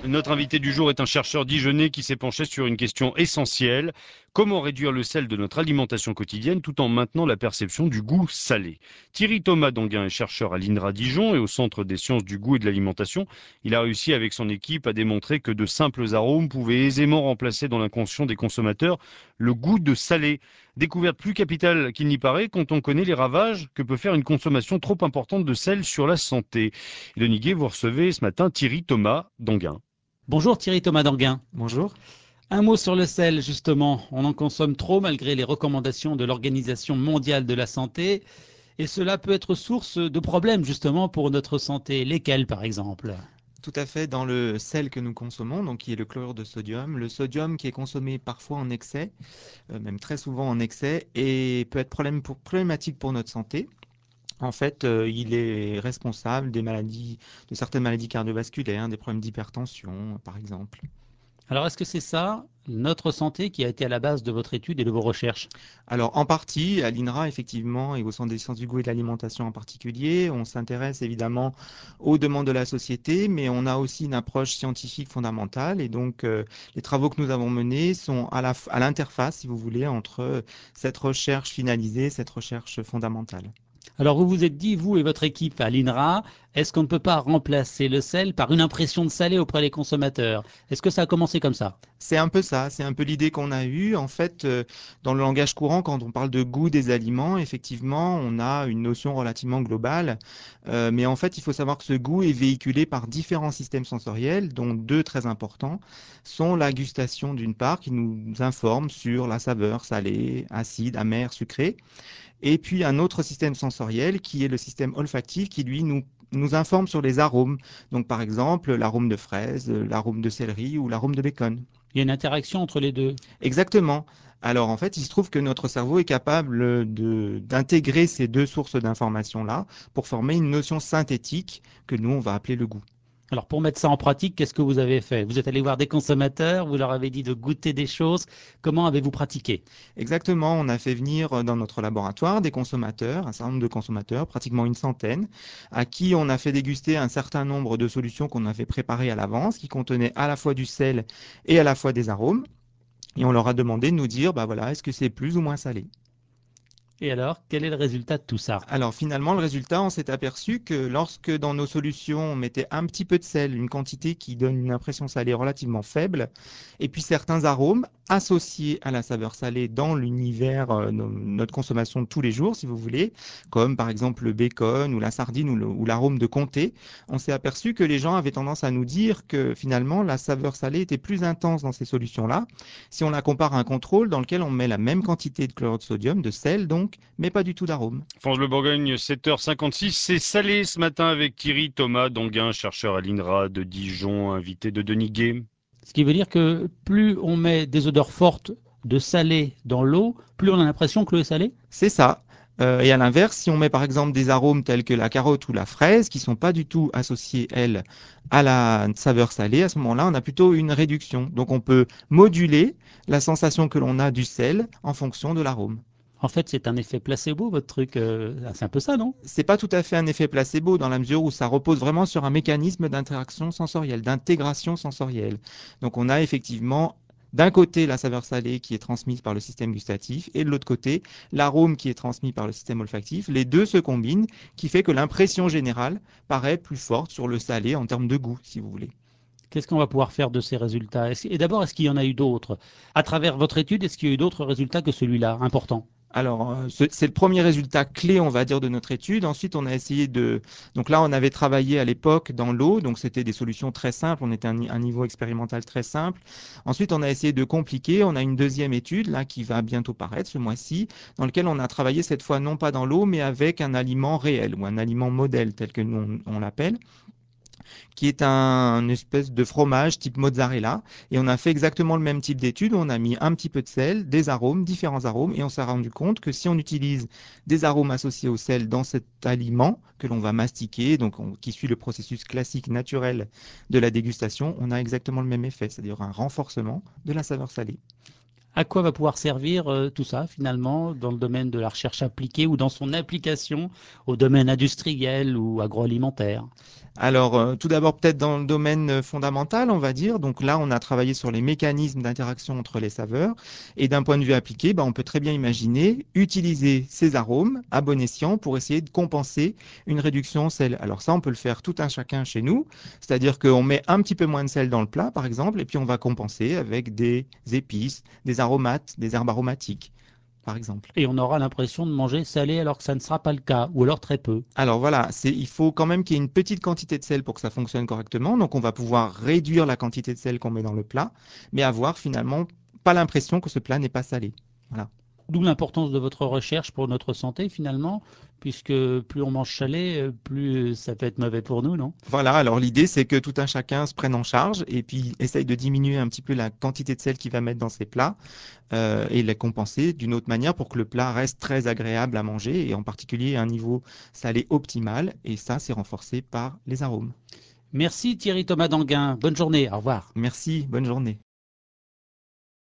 Notre invité du jour est un chercheur dijonnais qui s'est penché sur une question essentielle. Comment réduire le sel de notre alimentation quotidienne tout en maintenant la perception du goût salé? Thierry Thomas Danguin est chercheur à l'INRA Dijon et au Centre des sciences du goût et de l'alimentation. Il a réussi avec son équipe à démontrer que de simples arômes pouvaient aisément remplacer dans l'inconscient des consommateurs le goût de salé. Découverte plus capitale qu'il n'y paraît quand on connaît les ravages que peut faire une consommation trop importante de sel sur la santé. Et de Niguet, vous recevez ce matin Thierry Thomas Danguin. Bonjour Thierry Thomas Danguin. Bonjour. Un mot sur le sel, justement. On en consomme trop malgré les recommandations de l'Organisation mondiale de la santé et cela peut être source de problèmes justement pour notre santé. Lesquels par exemple? Tout à fait, dans le sel que nous consommons, donc qui est le chlorure de sodium, le sodium qui est consommé parfois en excès, même très souvent en excès, et peut être problématique pour notre santé. En fait, il est responsable des maladies, de certaines maladies cardiovasculaires, des problèmes d'hypertension, par exemple. Alors est-ce que c'est ça, notre santé, qui a été à la base de votre étude et de vos recherches? Alors, en partie, à l'INRA, effectivement, et au Centre des sciences du goût et de l'alimentation en particulier, on s'intéresse évidemment aux demandes de la société, mais on a aussi une approche scientifique fondamentale. Et donc, les travaux que nous avons menés sont à l'interface, si vous voulez, entre cette recherche finalisée, cette recherche fondamentale. Alors vous vous êtes dit, vous et votre équipe à l'INRA, est-ce qu'on ne peut pas remplacer le sel par une impression de salé auprès des consommateurs? Est-ce que ça a commencé comme ça? C'est un peu ça, c'est un peu l'idée qu'on a eue. En fait, dans le langage courant, quand on parle de goût des aliments, effectivement, on a une notion relativement globale. Mais en fait, il faut savoir que ce goût est véhiculé par différents systèmes sensoriels, dont deux très importants sont la gustation d'une part, qui nous informe sur la saveur salée, acide, amère, sucrée, et puis un autre système sensoriel qui est le système olfactif qui lui nous informe sur les arômes. Donc par exemple l'arôme de fraise, l'arôme de céleri ou l'arôme de bacon. Il y a une interaction entre les deux. Exactement. Alors en fait, il se trouve que notre cerveau est capable d'intégrer ces deux sources d'informations-là pour former une notion synthétique que nous, on va appeler le goût. Alors pour mettre ça en pratique, qu'est-ce que vous avez fait? Vous êtes allé voir des consommateurs, vous leur avez dit de goûter des choses. Comment avez-vous pratiqué? Exactement, on a fait venir dans notre laboratoire des consommateurs, un certain nombre de consommateurs, pratiquement une centaine, à qui on a fait déguster un certain nombre de solutions qu'on avait préparées à l'avance, qui contenaient à la fois du sel et à la fois des arômes. Et on leur a demandé de nous dire, bah voilà, est-ce que c'est plus ou moins salé? Et alors, quel est le résultat de tout ça? Alors finalement, le résultat, on s'est aperçu que lorsque dans nos solutions, on mettait un petit peu de sel, une quantité qui donne une impression salée relativement faible, et puis certains arômes associés à la saveur salée dans l'univers, notre consommation de tous les jours, si vous voulez, comme par exemple le bacon ou la sardine ou l'arôme de comté, on s'est aperçu que les gens avaient tendance à nous dire que finalement, la saveur salée était plus intense dans ces solutions-là, si on la compare à un contrôle dans lequel on met la même quantité de chlorure de sodium, de sel donc, mais pas du tout d'arôme. France Bleu Bourgogne, 7h56, c'est salé ce matin avec Thierry Thomas Danguin, chercheur à l'INRA de Dijon, invité de Denis Guet. Ce qui veut dire que plus on met des odeurs fortes de salé dans l'eau, plus on a l'impression que l'eau est salée? C'est ça. Et à l'inverse, si on met par exemple des arômes tels que la carotte ou la fraise, qui sont pas du tout associés, elles, à la saveur salée, à ce moment-là, on a plutôt une réduction. Donc on peut moduler la sensation que l'on a du sel en fonction de l'arôme. En fait, c'est un effet placebo, votre truc. C'est un peu ça, non? C'est pas tout à fait un effet placebo dans la mesure où ça repose vraiment sur un mécanisme d'interaction sensorielle, d'intégration sensorielle. Donc on a effectivement d'un côté la saveur salée qui est transmise par le système gustatif et de l'autre côté l'arôme qui est transmis par le système olfactif. Les deux se combinent, qui fait que l'impression générale paraît plus forte sur le salé en termes de goût, si vous voulez. Qu'est-ce qu'on va pouvoir faire de ces résultats? Et d'abord, est-ce qu'il y en a eu d'autres? À travers votre étude, est-ce qu'il y a eu d'autres résultats que celui-là, important? Alors, c'est le premier résultat clé, on va dire, de notre étude. Ensuite, on a essayé de... Donc là, on avait travaillé à l'époque dans l'eau, donc c'était des solutions très simples, on était à un niveau expérimental très simple. Ensuite, on a essayé de compliquer. On a une deuxième étude, là, qui va bientôt paraître ce mois-ci, dans lequel on a travaillé cette fois non pas dans l'eau, mais avec un aliment réel ou un aliment modèle, tel que nous on l'appelle, qui est une espèce de fromage type mozzarella. Et on a fait exactement le même type d'étude. On a mis un petit peu de sel, des arômes, différents arômes, et on s'est rendu compte que si on utilise des arômes associés au sel dans cet aliment que l'on va mastiquer, qui suit le processus classique naturel de la dégustation, on a exactement le même effet, c'est-à-dire un renforcement de la saveur salée. À quoi va pouvoir servir tout ça finalement dans le domaine de la recherche appliquée ou dans son application au domaine industriel ou agroalimentaire? Alors, tout d'abord, peut-être dans le domaine fondamental, on va dire. Donc là, on a travaillé sur les mécanismes d'interaction entre les saveurs. Et d'un point de vue appliqué, on peut très bien imaginer utiliser ces arômes à bon escient pour essayer de compenser une réduction en sel. Alors ça, on peut le faire tout un chacun chez nous. C'est-à-dire qu'on met un petit peu moins de sel dans le plat, par exemple, et puis on va compenser avec des épices, des aromates, des herbes aromatiques, par exemple. Et on aura l'impression de manger salé alors que ça ne sera pas le cas, ou alors très peu. Alors voilà, il faut quand même qu'il y ait une petite quantité de sel pour que ça fonctionne correctement. Donc on va pouvoir réduire la quantité de sel qu'on met dans le plat, mais avoir finalement pas l'impression que ce plat n'est pas salé. Voilà. D'où l'importance de votre recherche pour notre santé finalement, puisque plus on mange salé, plus ça peut être mauvais pour nous, non? Voilà, alors l'idée c'est que tout un chacun se prenne en charge et puis essaye de diminuer un petit peu la quantité de sel qu'il va mettre dans ses plats et les compenser d'une autre manière pour que le plat reste très agréable à manger et en particulier à un niveau salé optimal. Et ça, c'est renforcé par les arômes. Merci Thierry Thomas Danguin. Bonne journée. Au revoir. Merci, bonne journée.